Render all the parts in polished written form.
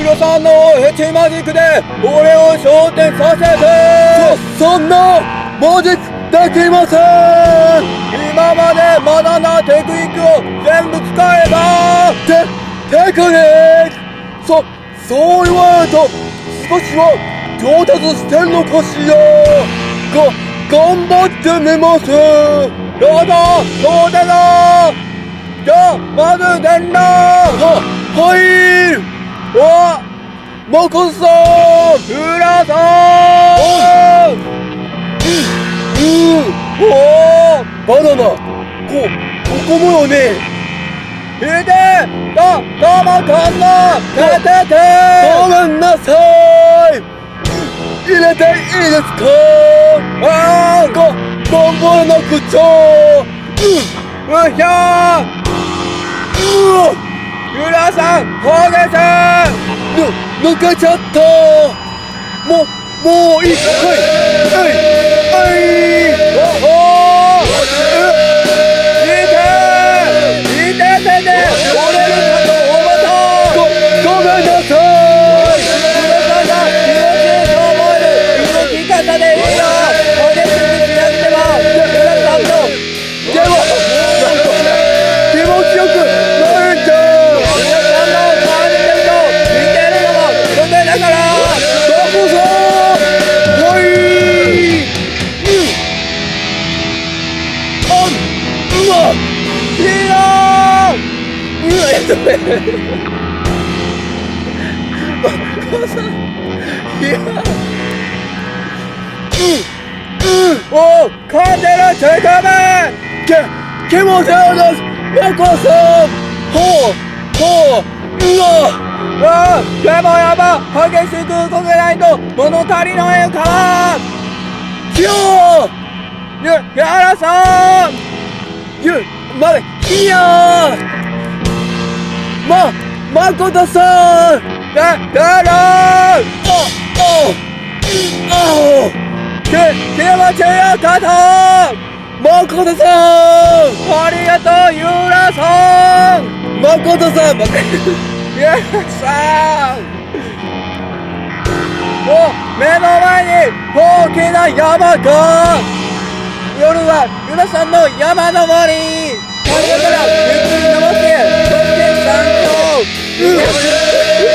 浦さんのヘチマジックで俺を昇天させて。 そんなマジックできません。 今まで学んだテクニックを全部使えば。 テクニック、そう言われると少しは上達してんのかしら。頑張ってみます。 どうぞ、そうだぞ。じゃあまず伝来。 はい。マコさん、 浦さん。 バナナ、ここもよね。 いて、どうもこんな、 ごめんなさい。入れていいですか。頑張らなくちゃ。 うひゃー。浦さん、ほげさん。 抜けちゃった。もう一回。 勝てる手加減。 気持ち悪いです。マコさん。 でもやば、激しく動けないと物足りないからやらさん。 マコトさん。 気持ちよかった。 マコトさん。 ありがとう、ユーラさん。 マコトさん。 ユーラさん。目の前に大きな山が。夜はユーラさんの山登り。谷からゆっくり登って、そして山頂。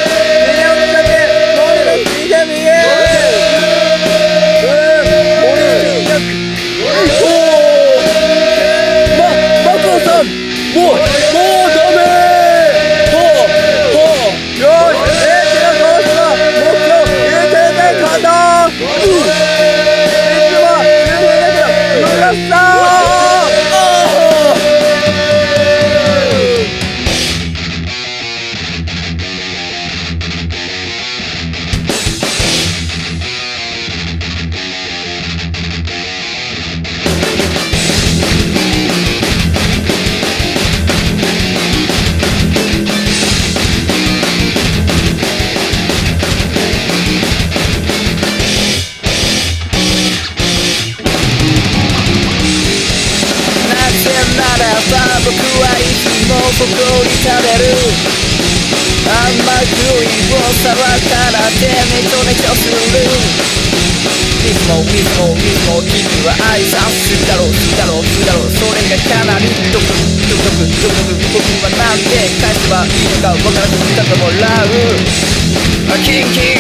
僕はいつもここに食べる甘食いを触ったらてねちょねちょするいつも君は挨拶するだろうそれがかなり独特僕はなんて返せばいいのかわからず歌ってもらうキンキン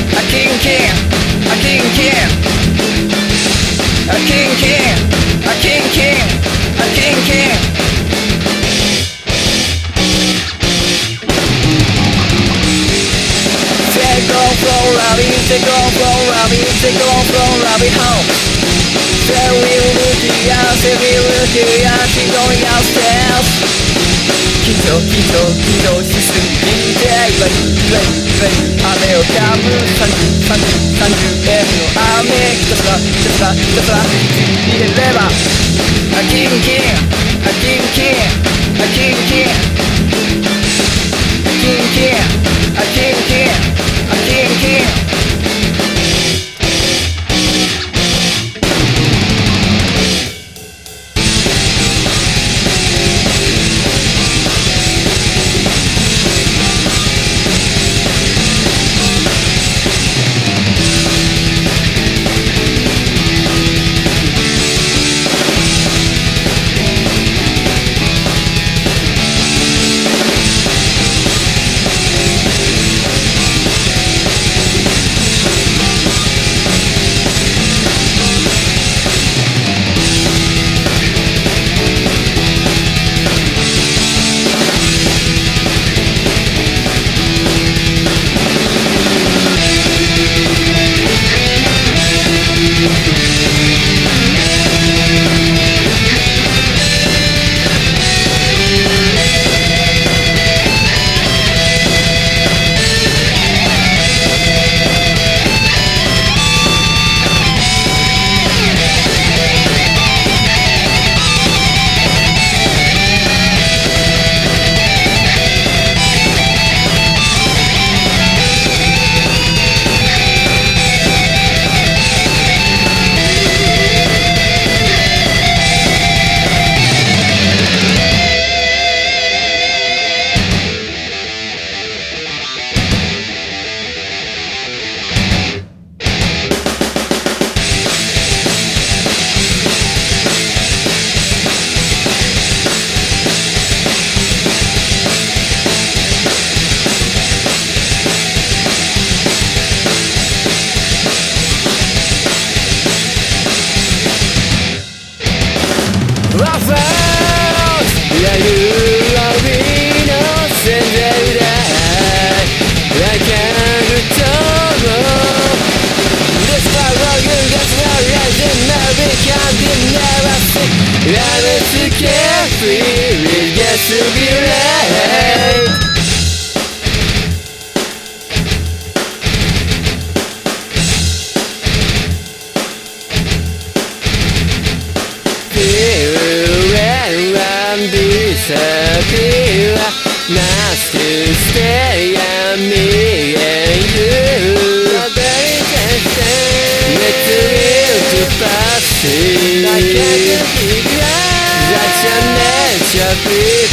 Take on from Robbie home. Say we will be going upstairs. 緊張しすぎて雨をかぶ30円の雨ひたすら入れればキン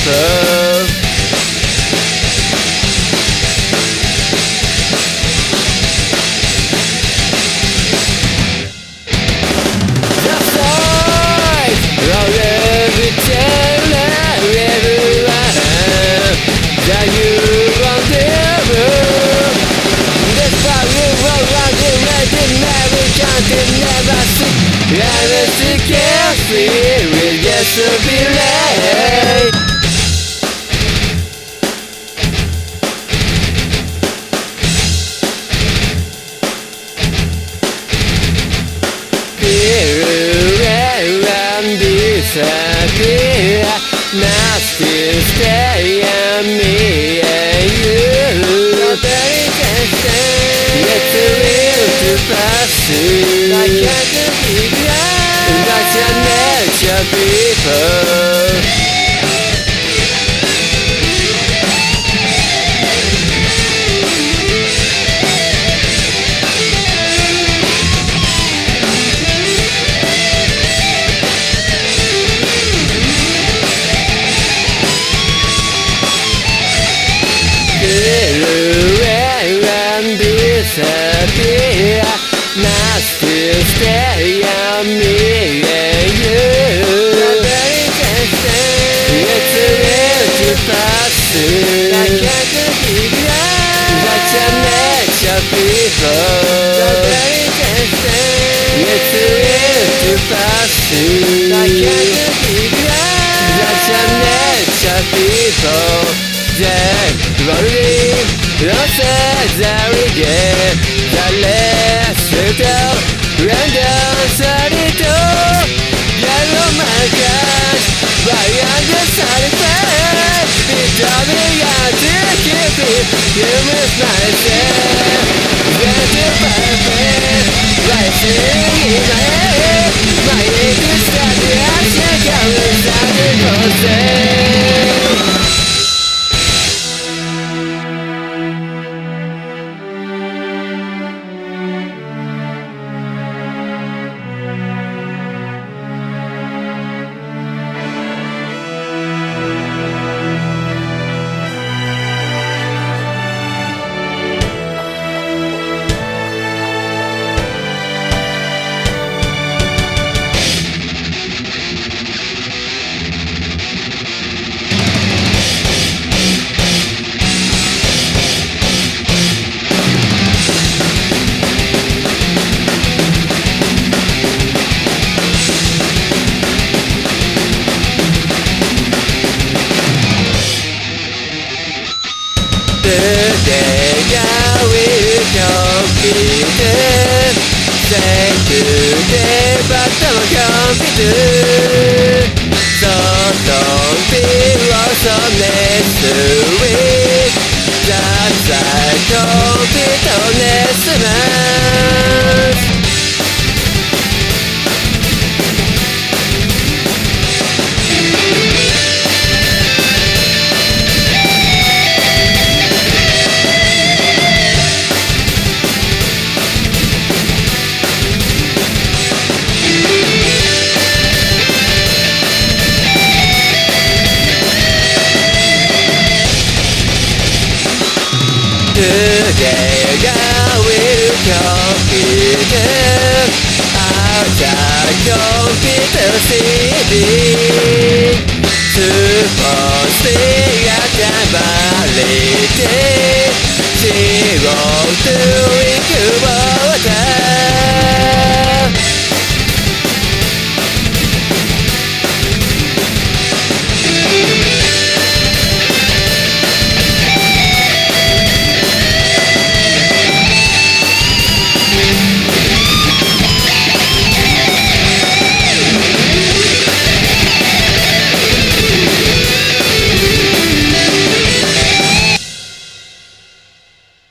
people. The size of every channel, everyone that you want ever. That's why we will run the red and never count and never see. I'm a carefree, we just be late. Disappear, nothing stay on me and you. Nobody can stay. It's a real to pursue. I can't be blind. That's your nature, people. Disappear, nothing stay on me and you. Nobody can stay. It's a real to pursue. I can't be blind. That's your nature, people. Nobody can stay. It's a real to pursue. I can't be blind. That's your nature, people. The rolling roses every day. The last little random solitude. Yellow my gosh, by the side effect. It's driving out to keep it. You miss myself. Get to perfect. Rising in my head. My head is starting. I shake out the starting process. Today, but I'm confident. So don't be lost on next week. That's a confidence. Today I will confident. After computer CD, supposed to get ability.